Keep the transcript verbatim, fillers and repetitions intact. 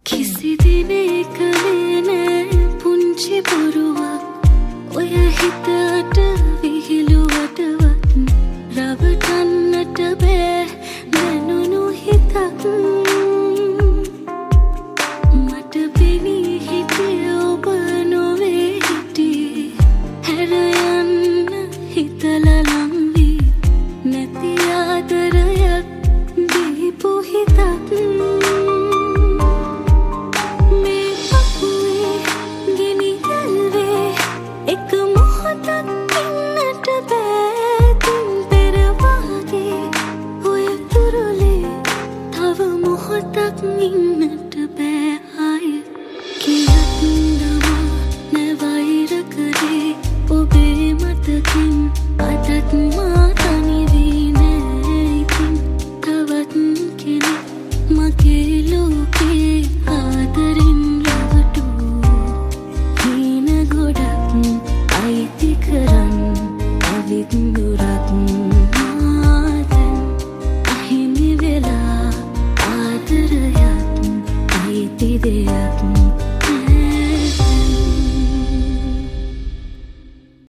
කිසි දිනක නෑ පුංචි බොරුවක් ඔය හිතට විහිළුවටවත් රවටන්නට බෑ දැනුණු හිතක් මට පෙනී හිටිය ඔබ නොවේ හිටියේ හැර යන්න හිතලා ලං වී නැති ආදරයක් දීපු හිතක් ඉන්නට බෑ ආය කියත් නම නැවයිර කරේ ඔබේ මතකින් අදත් මා